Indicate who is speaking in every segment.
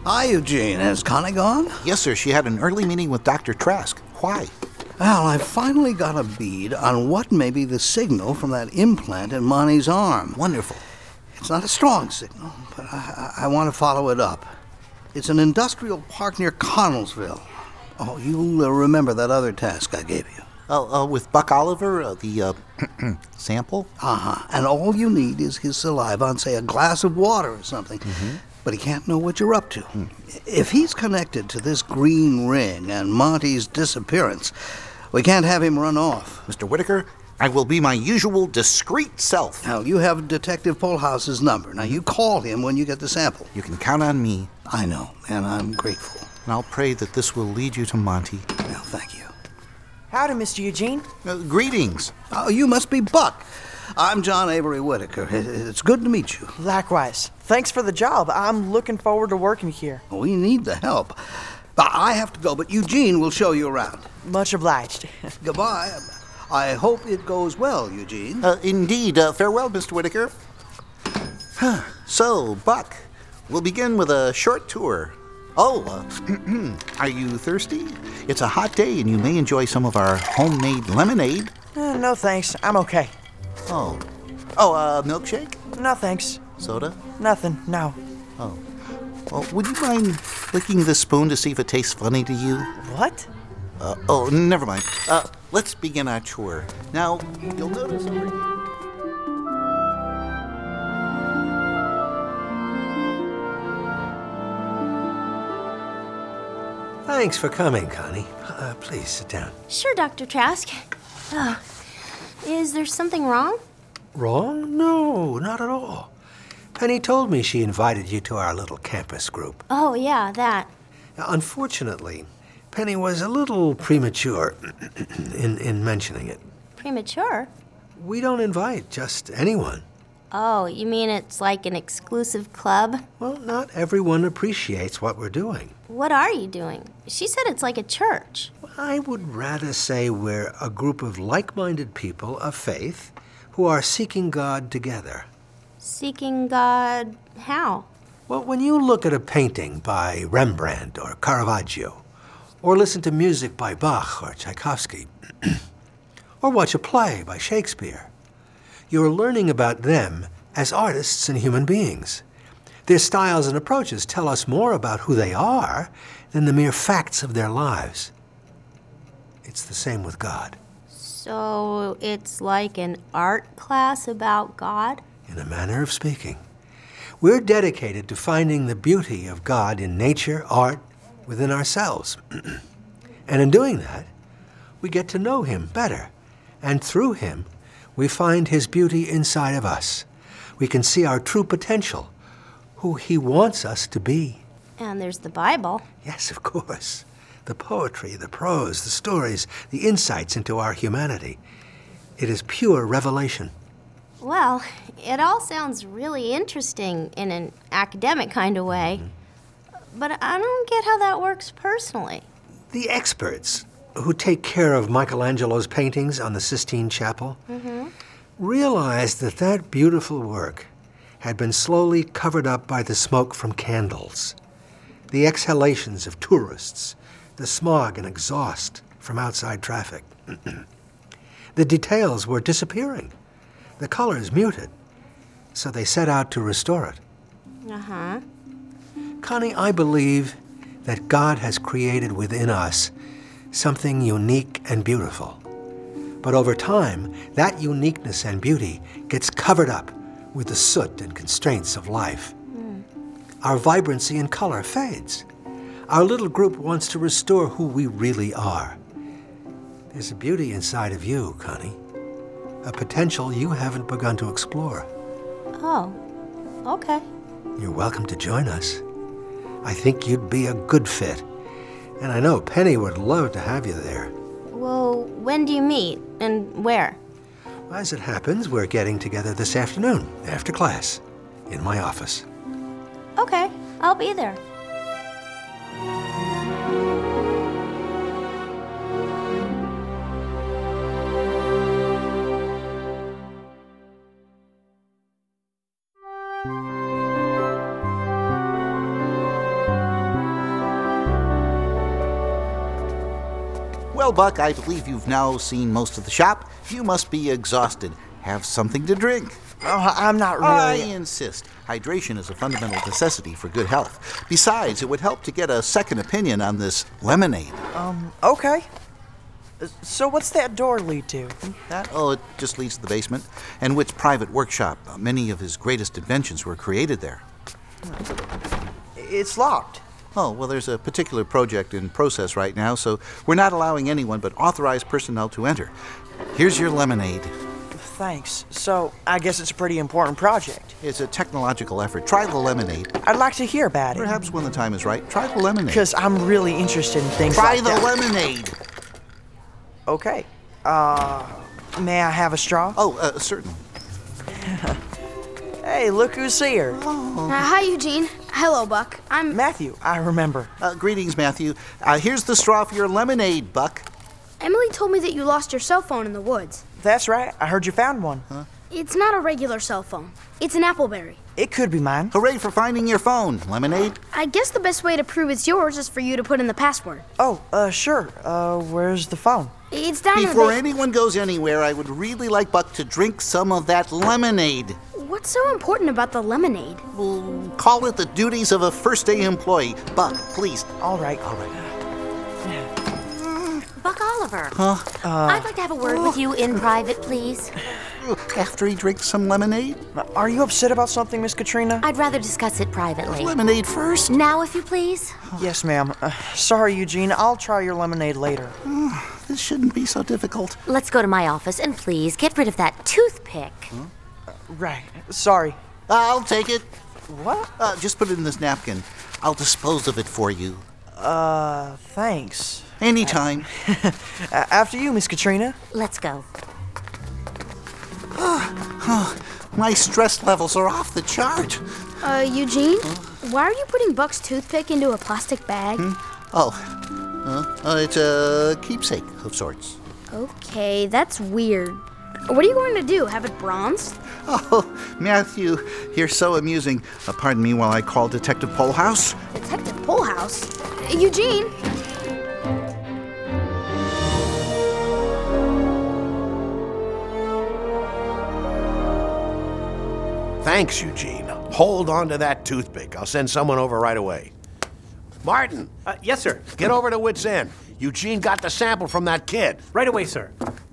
Speaker 1: Hi, Eugene. Has Connie gone?
Speaker 2: Yes, sir. She had an early meeting with Dr. Trask. Why?
Speaker 1: Well, I finally got a bead on what may be the signal from that implant in Monty's arm.
Speaker 2: Wonderful.
Speaker 1: It's not a strong signal, but I want to follow it up. It's an industrial park near Connellsville. Oh, you'll remember that other task I gave you.
Speaker 2: With Buck Oliver, the sample?
Speaker 1: Uh-huh. And all you need is his saliva on, say, a glass of water or something.
Speaker 2: Mm-hmm.
Speaker 1: But he can't know what you're up to. If he's connected to this green ring and Monty's disappearance, we can't have him run off.
Speaker 2: Mr. Whitaker, I will be my usual discreet self.
Speaker 1: Now, you have Detective Polhouse's number. Now, you call him when you get the sample.
Speaker 2: You can count on me.
Speaker 1: I know, and I'm grateful.
Speaker 2: And I'll pray that this will lead you to Monty.
Speaker 1: Well, thank you.
Speaker 3: Howdy, Mr. Eugene.
Speaker 2: Greetings.
Speaker 1: Oh, you must be Buck. I'm John Avery Whitaker. It's good to meet you.
Speaker 3: Likewise. Thanks for the job. I'm looking forward to working here.
Speaker 1: We need the help. I have to go, but Eugene will show you around.
Speaker 3: Much obliged.
Speaker 1: Goodbye. I hope it goes well, Eugene.
Speaker 2: Indeed. Farewell, Mr. Whitaker. So, Buck, we'll begin with a short tour. Are you thirsty? It's a hot day, and you may enjoy some of our homemade lemonade.
Speaker 3: No thanks. I'm okay.
Speaker 2: Milkshake?
Speaker 3: No thanks.
Speaker 2: Soda?
Speaker 3: Nothing. No.
Speaker 2: Oh. Well, would you mind licking this spoon to see if it tastes funny to you?
Speaker 3: What?
Speaker 2: Never mind. Let's begin our tour. Now, you'll notice over here...
Speaker 4: Thanks for coming, Connie. Please sit down.
Speaker 5: Sure, Dr. Trask. Is there something wrong?
Speaker 4: Wrong? No, not at all. Penny told me she invited you to our little campus group.
Speaker 5: Oh, yeah, that.
Speaker 4: Unfortunately, Penny was a little premature in mentioning it.
Speaker 5: Premature?
Speaker 4: We don't invite just anyone.
Speaker 5: Oh, you mean it's like an exclusive club?
Speaker 4: Well, not everyone appreciates what we're doing.
Speaker 5: What are you doing? She said it's like a church.
Speaker 4: I would rather say we're a group of like-minded people of faith who are seeking God together.
Speaker 5: Seeking God how?
Speaker 4: Well, when you look at a painting by Rembrandt or Caravaggio, or listen to music by Bach or Tchaikovsky, or watch a play by Shakespeare, you're learning about them as artists and human beings. Their styles and approaches tell us more about who they are than the mere facts of their lives. It's the same with God.
Speaker 5: So it's like an art class about God?
Speaker 4: In a manner of speaking. We're dedicated to finding the beauty of God in nature, art, within ourselves. And in doing that, we get to know Him better. And through Him, we find His beauty inside of us. We can see our true potential, who He wants us to be.
Speaker 5: And there's the Bible.
Speaker 4: Yes, of course. The poetry, the prose, the stories, the insights into our humanity. It is pure revelation.
Speaker 5: Well, it all sounds really interesting in an academic kind of way. But I don't get how that works personally.
Speaker 4: The experts who take care of Michelangelo's paintings on the Sistine Chapel realized that that beautiful work had been slowly covered up by the smoke from candles, the exhalations of tourists, the smog and exhaust from outside traffic. The details were disappearing, the colors muted, so they set out to restore it. Connie, I believe that God has created within us something unique and beautiful. But over time, that uniqueness and beauty gets covered up with the soot and constraints of life. Our vibrancy and color fades. Our little group wants to restore who we really are. There's a beauty inside of you, Connie. A potential you haven't begun to explore.
Speaker 5: Oh, okay.
Speaker 4: You're welcome to join us. I think you'd be a good fit. And I know Penny would love to have you there.
Speaker 5: Well, when do you meet and where?
Speaker 4: As it happens, we're getting together this afternoon after class in my office.
Speaker 5: Okay, I'll be there.
Speaker 2: Well, Buck, I believe you've now seen most of the shop. You must be exhausted. Have something to drink.
Speaker 3: Oh, I'm not
Speaker 2: I
Speaker 3: really.
Speaker 2: insist. Hydration is a fundamental necessity for good health. Besides, it would help to get a second opinion on this lemonade.
Speaker 3: Okay. So what's that door lead to?
Speaker 2: It just leads to the basement, and Witt's private workshop. Many of his greatest inventions were created there.
Speaker 3: It's locked.
Speaker 2: Oh, well, there's a particular project in process right now, so we're not allowing anyone but authorized personnel to enter. Here's your lemonade.
Speaker 3: Thanks. So I guess it's a pretty important project.
Speaker 2: It's a technological effort. Try the lemonade.
Speaker 3: I'd like to hear about it.
Speaker 2: Perhaps when the time is right, try the lemonade.
Speaker 3: Because I'm really interested in things
Speaker 2: Try
Speaker 3: like
Speaker 2: the
Speaker 3: that.
Speaker 2: lemonade.
Speaker 3: Okay. May I have a straw?
Speaker 2: Certainly.
Speaker 3: Hey, look who's here.
Speaker 6: Hi, Eugene. Hello, Buck. I'm
Speaker 3: Matthew, I remember.
Speaker 2: Greetings, Matthew. Here's the straw for your lemonade, Buck.
Speaker 6: Emily told me that you lost your cell phone in the woods.
Speaker 3: That's right. I heard you found one.
Speaker 6: It's not a regular cell phone. It's an Appleberry.
Speaker 3: It could be mine.
Speaker 2: Hooray for finding your phone, Lemonade.
Speaker 6: I guess the best way to prove it's yours is for you to put in the password.
Speaker 3: Oh, sure. Where's the phone?
Speaker 6: It's down in
Speaker 2: Before
Speaker 6: the
Speaker 2: anyone goes anywhere, I would really like Buck to drink some of that lemonade.
Speaker 6: What's so important about the lemonade?
Speaker 2: We'll call it the duties of a first-day employee. Buck, please.
Speaker 3: All right.
Speaker 5: Buck Oliver. I'd like to have a word with you in private, please.
Speaker 2: After he drinks some lemonade?
Speaker 3: Are you upset about something, Miss Katrina?
Speaker 5: I'd rather discuss it privately.
Speaker 2: Lemonade first?
Speaker 5: Now, if you please.
Speaker 3: Yes, ma'am. Sorry, Eugene. I'll try your lemonade later.
Speaker 2: This shouldn't be so difficult.
Speaker 5: Let's go to my office and please get rid of that toothpick.
Speaker 3: Right. Sorry.
Speaker 2: I'll take it.
Speaker 3: What?
Speaker 2: Just put it in this napkin. I'll dispose of it for you.
Speaker 3: Thanks.
Speaker 2: Anytime.
Speaker 3: After you, Miss Katrina.
Speaker 5: Let's go.
Speaker 2: My stress levels are off the chart.
Speaker 6: Eugene? Why are you putting Buck's toothpick into a plastic bag?
Speaker 2: It's a keepsake of sorts.
Speaker 6: Okay, that's weird. What are you going to do? Have it bronzed?
Speaker 2: Oh, Matthew, you're so amusing. Pardon me while I call Detective Polehouse.
Speaker 6: Detective Polehouse? Eugene?
Speaker 7: Thanks, Eugene. Hold on to that toothpick. I'll send someone over right away. Martin,
Speaker 8: Yes, sir.
Speaker 7: get over to Witt's End. Eugene got the sample from that kid.
Speaker 8: Right away, sir.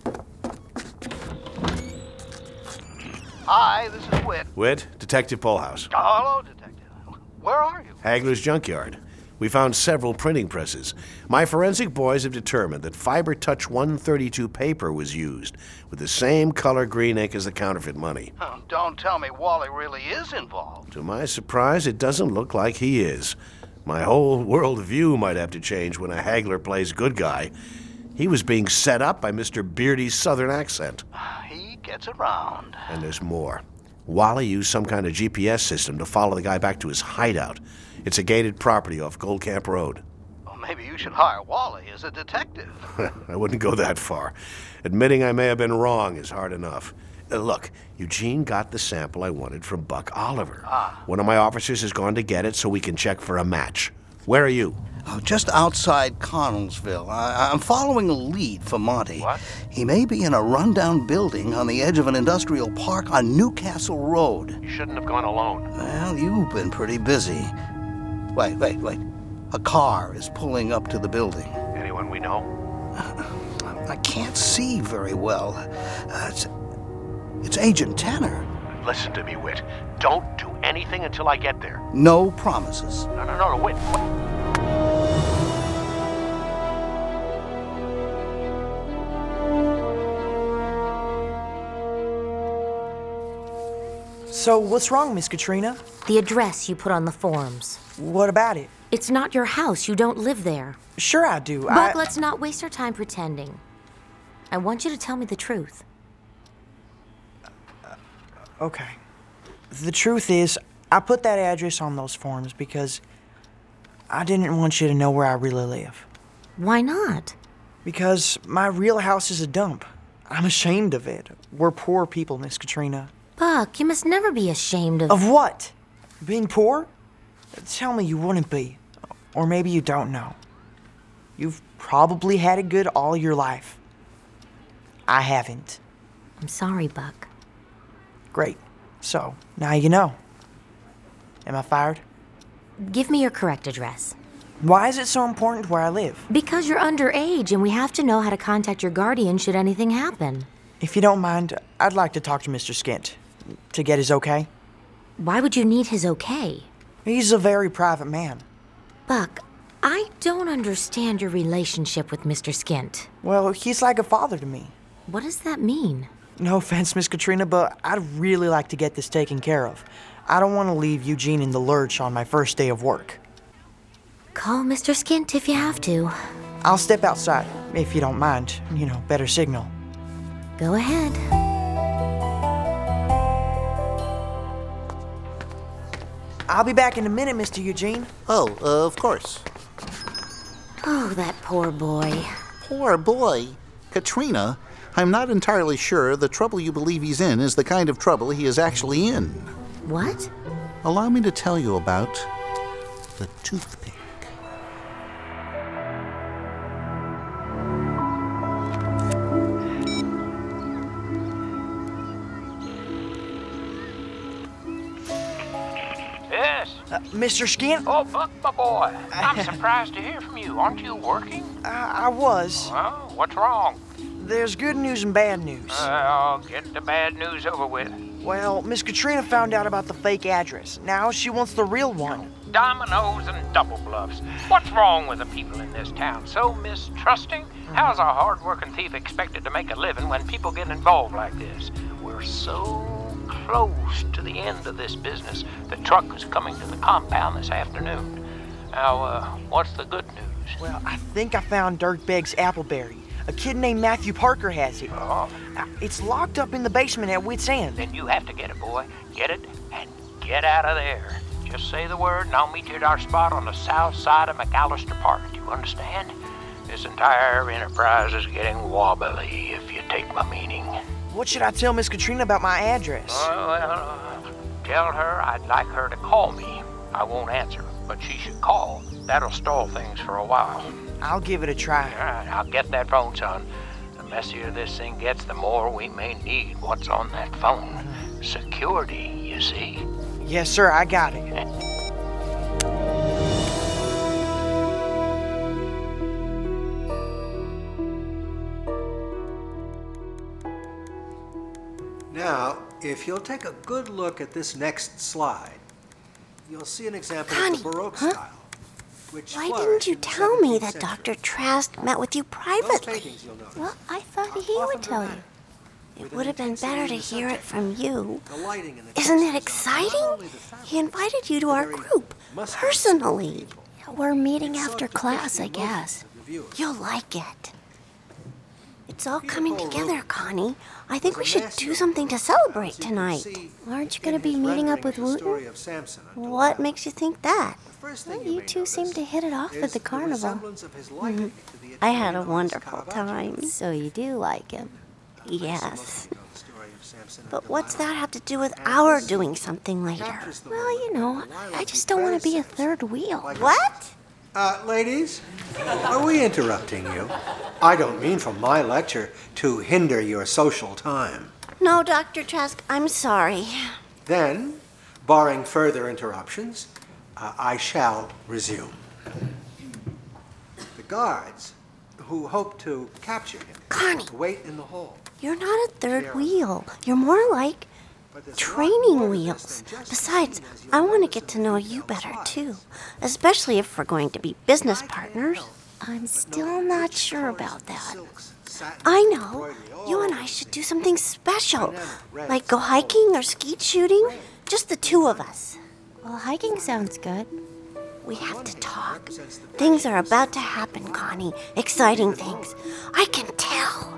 Speaker 1: Hi, this is Witt.
Speaker 7: Witt, Detective Polehouse.
Speaker 1: Hello, Detective. Where are you?
Speaker 7: Hagler's Junkyard. We found several printing presses. My forensic boys have determined that Fiber Touch 132 paper was used, with the same color green ink as the counterfeit money.
Speaker 1: Oh, don't tell me Wally really is involved.
Speaker 7: To my surprise, it doesn't look like he is. My whole world view might have to change when a Hagler plays good guy. He was being set up by Mr. Beardy's southern accent.
Speaker 1: He gets around.
Speaker 7: And there's more. Wally used some kind of GPS system to follow the guy back to his hideout. It's a gated property off Gold Camp Road.
Speaker 1: Well, maybe you should hire Wally as a detective.
Speaker 7: I wouldn't go that far. Admitting I may have been wrong is hard enough. Look, Eugene got the sample I wanted from Buck Oliver. One of my officers has gone to get it so we can check for a match. Where are you?
Speaker 1: Oh, just outside Connellsville. I'm following a lead for Monty.
Speaker 8: What?
Speaker 1: He may be in a rundown building on the edge of an industrial park on Newcastle Road.
Speaker 8: You shouldn't have gone alone.
Speaker 1: Well, you've been pretty busy. Wait. A car is pulling up to the building.
Speaker 8: Anyone we know?
Speaker 1: I can't see very well. It's Agent Tanner.
Speaker 8: Listen to me, Witt. Don't do anything until I get there.
Speaker 1: No promises.
Speaker 8: No, Witt.
Speaker 3: So, what's wrong, Miss Katrina?
Speaker 5: The address you put on the forms.
Speaker 3: What about it?
Speaker 5: It's not your house. You don't live there.
Speaker 3: Sure I do.
Speaker 5: Buck, let's not waste our time pretending. I want you to tell me the truth.
Speaker 3: Okay. The truth is, I put that address on those forms because I didn't want you to know where I really live.
Speaker 5: Why not?
Speaker 3: Because my real house is a dump. I'm ashamed of it. We're poor people, Miss Katrina.
Speaker 5: Buck, you must never be ashamed of...
Speaker 3: Of what? Being poor? Tell me you wouldn't be. Or maybe you don't know. You've probably had it good all your life. I haven't.
Speaker 9: I'm sorry, Buck.
Speaker 3: Great. So, now you know. Am I fired?
Speaker 9: Give me your correct address.
Speaker 3: Why is it so important where I live?
Speaker 9: Because you're underage and we have to know how to contact your guardian should anything happen.
Speaker 3: If you don't mind, I'd like to talk to Mr. Skint. To get his okay.
Speaker 9: Why would you need his okay?
Speaker 3: He's a very private man.
Speaker 9: Buck, I don't understand your relationship with Mr. Skint.
Speaker 3: Well, he's like a father to me.
Speaker 9: What does that mean?
Speaker 3: No offense, Miss Katrina, but I'd really like to get this taken care of. I don't want to leave Eugene in the lurch on my first day of work.
Speaker 9: Call Mr. Skint if you have to.
Speaker 3: I'll step outside, if you don't mind. Better signal.
Speaker 9: Go ahead.
Speaker 3: I'll be back in a minute, Mr. Eugene.
Speaker 2: Oh, of course.
Speaker 9: Oh, that poor boy.
Speaker 2: Poor boy. Katrina, I'm not entirely sure the trouble you believe he's in is the kind of trouble he is actually in.
Speaker 9: What?
Speaker 2: Allow me to tell you about the toothpick.
Speaker 8: Yes.
Speaker 3: Mr. Skint?
Speaker 8: Oh, Buck, my boy. I'm surprised to hear from you. Aren't you working?
Speaker 3: I was.
Speaker 8: Well, what's wrong?
Speaker 3: There's good news and bad news.
Speaker 8: I'll get the bad news over with.
Speaker 3: Well, Miss Katrina found out about the fake address. Now she wants the real one.
Speaker 8: Dominoes and double bluffs. What's wrong with the people in this town? So mistrusting? How's a hard-working thief expected to make a living when people get involved like this? We're so close to the end of this business. The truck is coming to the compound this afternoon. Now, what's the good news?
Speaker 3: Well, I think I found Dirtbag's Appleberry. A kid named Matthew Parker has it.
Speaker 8: Oh.
Speaker 3: It's locked up in the basement at Wits End.
Speaker 8: Then you have to get it, boy. Get it and get out of there. Just say the word and I'll meet you at our spot on the south side of McAllister Park. Do you understand? This entire enterprise is getting wobbly, if you take my meaning.
Speaker 3: What should I tell Miss Katrina about my address?
Speaker 8: Well, tell her I'd like her to call me. I won't answer, but she should call. That'll stall things for a while.
Speaker 3: I'll give it a try.
Speaker 8: All right, I'll get that phone, son. The messier this thing gets, the more we may need what's on that phone. Security, you see.
Speaker 3: Yes, sir, I got it.
Speaker 4: Now, if you'll take a good look at this next slide, you'll see an example
Speaker 5: Connie,
Speaker 4: of the Baroque
Speaker 5: huh?
Speaker 4: style. Which
Speaker 5: Why
Speaker 4: flourished
Speaker 5: didn't you
Speaker 4: in the
Speaker 5: tell me
Speaker 4: 17th
Speaker 5: that
Speaker 4: century.
Speaker 5: Dr. Trask met with you
Speaker 4: Those
Speaker 5: privately?
Speaker 4: paintings you'll notice
Speaker 5: Well, I thought he
Speaker 4: are
Speaker 5: would
Speaker 4: often
Speaker 5: tell you.
Speaker 4: dramatic,
Speaker 5: It
Speaker 4: with
Speaker 5: would
Speaker 4: an
Speaker 5: have been
Speaker 4: intensity
Speaker 5: better
Speaker 4: in
Speaker 5: to
Speaker 4: the
Speaker 5: hear it
Speaker 4: subject.
Speaker 5: from you.
Speaker 4: The lighting and the
Speaker 5: Isn't it
Speaker 4: textures are not
Speaker 5: exciting?
Speaker 4: only the fabric,
Speaker 5: He invited you to
Speaker 4: the
Speaker 5: our
Speaker 4: very
Speaker 5: group,
Speaker 4: muscles
Speaker 5: personally.
Speaker 4: of the people.
Speaker 5: We're meeting
Speaker 4: It sought
Speaker 5: after
Speaker 4: to push
Speaker 5: class,
Speaker 4: the
Speaker 5: I
Speaker 4: emotions
Speaker 5: guess.
Speaker 4: of the viewers.
Speaker 5: You'll like it. It's all
Speaker 4: Peter
Speaker 5: coming
Speaker 4: Paul
Speaker 5: together,
Speaker 4: Rubens
Speaker 5: Connie. I think we
Speaker 4: was a
Speaker 5: should
Speaker 4: master
Speaker 5: do
Speaker 4: of
Speaker 5: something to
Speaker 4: prose,
Speaker 5: celebrate
Speaker 4: as you can
Speaker 5: tonight.
Speaker 4: see
Speaker 5: Aren't you
Speaker 4: in
Speaker 5: going to be
Speaker 4: his
Speaker 5: meeting up
Speaker 4: rendering
Speaker 5: with
Speaker 4: of the story
Speaker 5: Wooten?
Speaker 4: of Samson and
Speaker 5: What
Speaker 4: Delilah.
Speaker 5: makes you think that?
Speaker 4: The first
Speaker 5: Well,
Speaker 4: thing
Speaker 5: you
Speaker 4: may
Speaker 5: two seem
Speaker 4: notice
Speaker 5: to hit it off
Speaker 4: is
Speaker 5: at the
Speaker 4: the
Speaker 5: carnival.
Speaker 4: resemblance of his liking to the
Speaker 5: I had a
Speaker 4: Italian artist
Speaker 5: wonderful
Speaker 4: Caravaggio.
Speaker 5: time. So you do like him? Yes. But what's that have to do with our doing something later? Well, you know, I just don't want to be a third wheel. What?
Speaker 4: Ladies, are we interrupting you? I don't mean from my lecture to hinder your social time.
Speaker 5: No, Dr. Trask, I'm sorry.
Speaker 4: Then, barring further interruptions, I shall resume. The guards who hope to capture him
Speaker 5: Connie.
Speaker 4: wait in the hall.
Speaker 5: You're not a third wheel. You're more like
Speaker 4: But there's a lot
Speaker 5: training
Speaker 4: more to
Speaker 5: wheels.
Speaker 4: this than just
Speaker 5: Besides,
Speaker 4: acting as your
Speaker 5: I want to
Speaker 4: members
Speaker 5: get
Speaker 4: of
Speaker 5: to
Speaker 4: the
Speaker 5: know
Speaker 4: female
Speaker 5: you better
Speaker 4: squad.
Speaker 5: too, especially if we're going to be business
Speaker 4: I can't
Speaker 5: partners.
Speaker 4: help
Speaker 5: I'm
Speaker 4: but
Speaker 5: still
Speaker 4: note
Speaker 5: not
Speaker 4: rich
Speaker 5: sure
Speaker 4: colors
Speaker 5: about
Speaker 4: and
Speaker 5: that.
Speaker 4: silks, satins,
Speaker 5: I know.
Speaker 4: embroidery,
Speaker 5: You and
Speaker 4: all
Speaker 5: I should
Speaker 4: over
Speaker 5: do
Speaker 4: the
Speaker 5: something special,
Speaker 4: Dynamic reds,
Speaker 5: like go
Speaker 4: gold,
Speaker 5: hiking or skeet shooting. Just the two of us. Well, hiking sounds good. We have to talk. Things are about to happen, Connie. Exciting things. I can tell.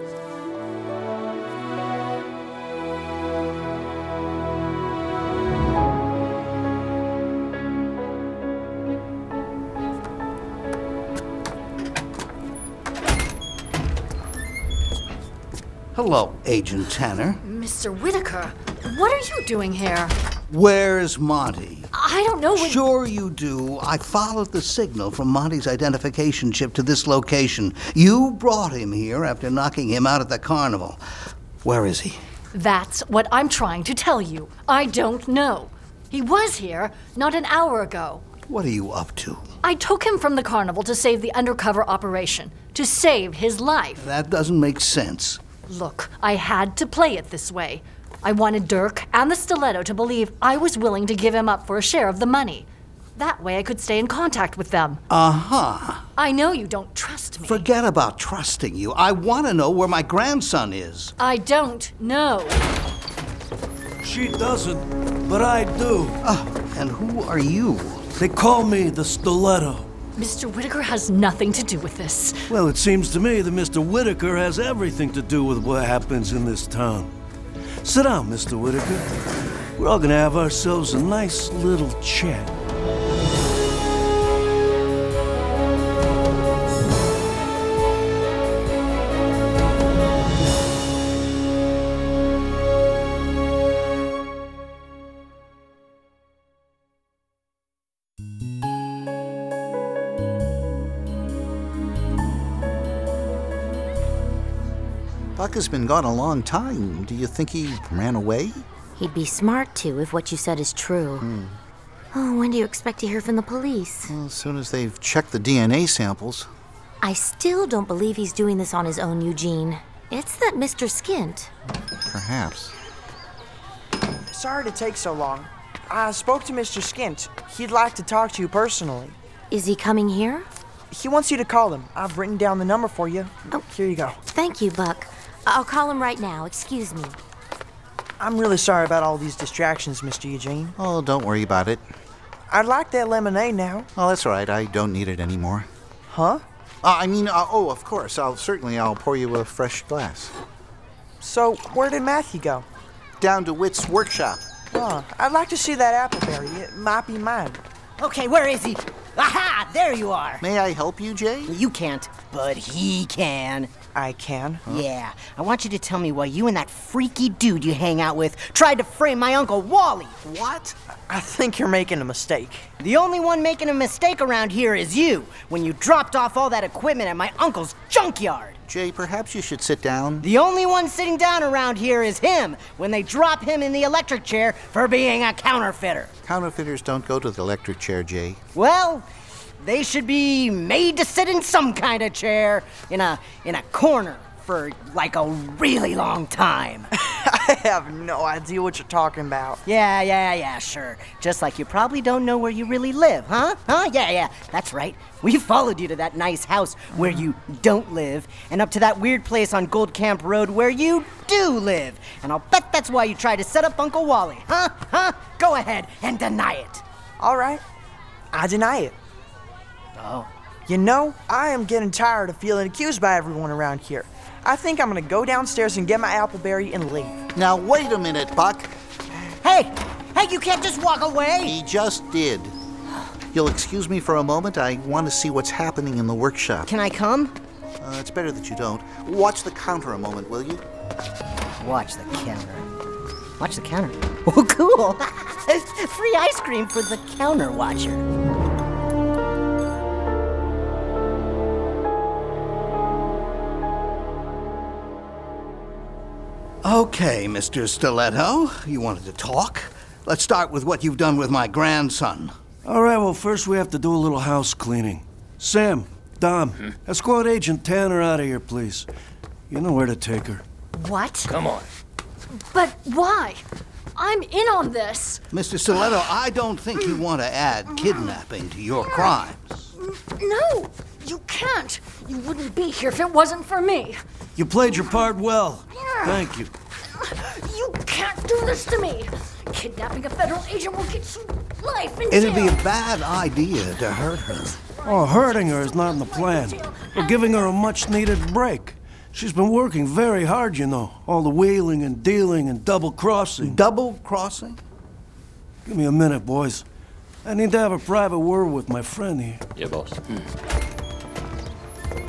Speaker 1: Hello, Agent Tanner.
Speaker 10: Mr. Whitaker, What are you doing here?
Speaker 1: Where's Monty?
Speaker 10: I don't know what...
Speaker 1: Sure you do. I followed the signal from Monty's identification chip to this location. You brought him here after knocking him out at the carnival. Where is he?
Speaker 10: That's what I'm trying to tell you. I don't know. He was here not an hour ago.
Speaker 1: What are you up to?
Speaker 10: I took him from the carnival to save the undercover operation, to save his life.
Speaker 1: That doesn't make sense.
Speaker 10: Look, I had to play it this way. I wanted Dirk and the stiletto to believe I was willing to give him up for a share of the money. That way I could stay in contact with them.
Speaker 1: Uh-huh.
Speaker 10: I know you don't trust me.
Speaker 1: Forget about trusting you. I want to know where my grandson is.
Speaker 10: I don't know.
Speaker 11: She doesn't, but I do.
Speaker 1: And who are you?
Speaker 11: They call me the Stiletto.
Speaker 10: Mr. Whitaker has nothing to do with this.
Speaker 11: Well, it seems to me that Mr. Whitaker has everything to do with what happens in this town. Sit down, Mr. Whitaker. We're all gonna have ourselves a nice little chat.
Speaker 2: Buck has been gone a long time. Do you think he ran away?
Speaker 9: He'd be smart to if what you said is true. Oh, when do you expect to hear from the police?
Speaker 2: Well, as soon as they've checked the DNA samples.
Speaker 9: I still don't believe he's doing this on his own, Eugene. It's that Mr. Skint.
Speaker 2: Perhaps.
Speaker 3: Sorry to take so long. I spoke to Mr. Skint. He'd like to talk to you personally.
Speaker 9: Is he coming here?
Speaker 3: He wants you to call him. I've written down the number for you. Oh, here you go.
Speaker 9: Thank you, Buck. I'll call him right now. Excuse me.
Speaker 3: I'm really sorry about all these distractions, Mr. Eugene.
Speaker 2: Oh, don't worry about it.
Speaker 3: I'd like that lemonade now.
Speaker 2: Oh, that's all right. I don't need it anymore.
Speaker 3: Huh?
Speaker 2: Of course. I'll pour you a fresh glass.
Speaker 3: So, where did Matthew go?
Speaker 2: Down to Witt's workshop.
Speaker 3: Oh, I'd like to see that appleberry. It might be mine.
Speaker 12: Okay, where is he? Aha! There you are.
Speaker 2: May I help you, Jay?
Speaker 12: You can't, but he can.
Speaker 3: I can?
Speaker 2: Huh?
Speaker 12: Yeah. I want you to tell me why you and that freaky dude you hang out with tried to frame my Uncle Wally.
Speaker 3: What? I think you're making a mistake.
Speaker 12: The only one making a mistake around here is you, when you dropped off all that equipment at my uncle's junkyard.
Speaker 2: Jay, perhaps you should sit down.
Speaker 12: The only one sitting down around here is him, when they drop him in the electric chair for being a counterfeiter.
Speaker 2: Counterfeiters don't go to the electric chair, Jay.
Speaker 12: Well, they should be made to sit in some kind of chair in a corner for like a really long time.
Speaker 3: I have no idea what you're talking about.
Speaker 12: Yeah, sure. Just like you probably don't know where you really live, huh? Yeah, that's right. We followed you to that nice house where you don't live, and up to that weird place on Gold Camp Road where you do live. And I'll bet that's why you tried to set up Uncle Wally, huh? Go ahead and deny it.
Speaker 3: All right. I deny it.
Speaker 12: Oh.
Speaker 3: You know, I am getting tired of feeling accused by everyone around here. I think I'm gonna go downstairs and get my appleberry and leave.
Speaker 2: Now, wait a minute, Buck.
Speaker 12: Hey, you can't just walk away.
Speaker 2: He just did. You'll excuse me for a moment? I want to see what's happening in the workshop.
Speaker 12: Can I come?
Speaker 2: It's better that you don't. Watch the counter a moment, will you?
Speaker 12: Watch the counter. Watch the counter. Oh, cool. Free ice cream for the counter watcher.
Speaker 1: Okay, Mr. Stiletto, you wanted to talk? Let's start with what you've done with my grandson.
Speaker 11: All right, well, first we have to do a little house cleaning. Sam, Dom, escort Agent Tanner out of here, please. You know where to take her.
Speaker 10: What?
Speaker 11: Come on.
Speaker 10: But why? I'm in on this.
Speaker 1: Mr. Stiletto, I don't think you want to add kidnapping to your crimes.
Speaker 10: No, you can't. You wouldn't be here if it wasn't for me.
Speaker 11: You played your part well. Thank you.
Speaker 10: You can't do this to me. Kidnapping a federal agent will get you life in jail.
Speaker 1: It'd be a bad idea to hurt her.
Speaker 11: Oh, hurting her is not in the plan. We're giving her a much-needed break. She's been working very hard, you know. All the wheeling and dealing and double-crossing.
Speaker 1: Double-crossing?
Speaker 11: Give me a minute, boys. I need to have a private word with my friend here.
Speaker 13: Yeah, boss.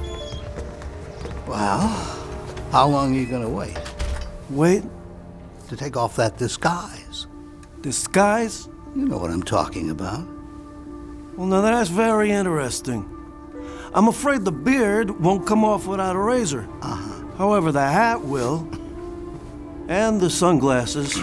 Speaker 1: Well, how long are you gonna wait?
Speaker 11: Wait?
Speaker 1: to take off that disguise.
Speaker 11: Disguise?
Speaker 1: You know what I'm talking about.
Speaker 11: Well, now that's very interesting. I'm afraid the beard won't come off without a razor. However, the hat will. And the sunglasses.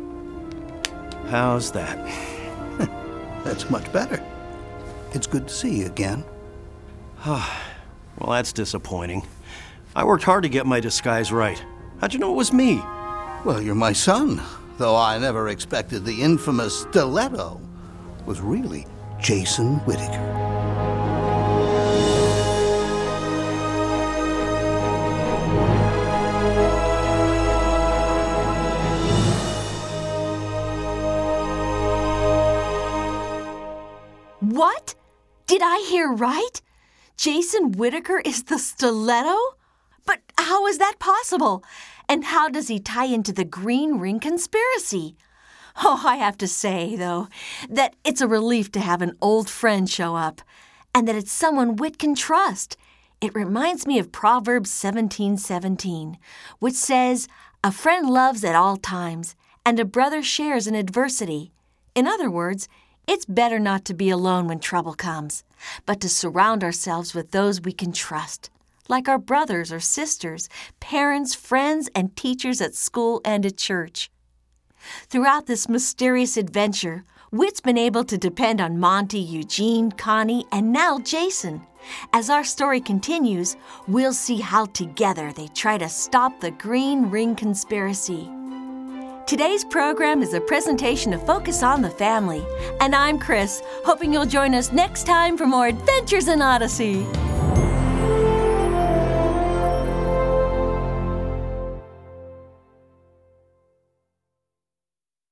Speaker 11: How's that?
Speaker 1: That's much better. It's good to see you again.
Speaker 11: Well, that's disappointing. I worked hard to get my disguise right. How'd you know it was me?
Speaker 1: Well, you're my son, though I never expected the infamous stiletto was really Jason Whittaker.
Speaker 13: What? Did I hear right? Jason Whittaker is the stiletto? But how is that possible? And how does he tie into the Green Ring conspiracy? Oh, I have to say, though, that it's a relief to have an old friend show up, and that it's someone Whit can trust. It reminds me of Proverbs 17:17, which says, "A friend loves at all times, and a brother shares in adversity." In other words, it's better not to be alone when trouble comes, but to surround ourselves with those we can trust, like our brothers or sisters, parents, friends, and teachers at school and at church. Throughout this mysterious adventure, Whit's been able to depend on Monty, Eugene, Connie, and now Jason. As our story continues, we'll see how together they try to stop the Green Ring conspiracy. Today's program is a presentation of Focus on the Family, and I'm Chris, hoping you'll join us next time for more Adventures in Odyssey.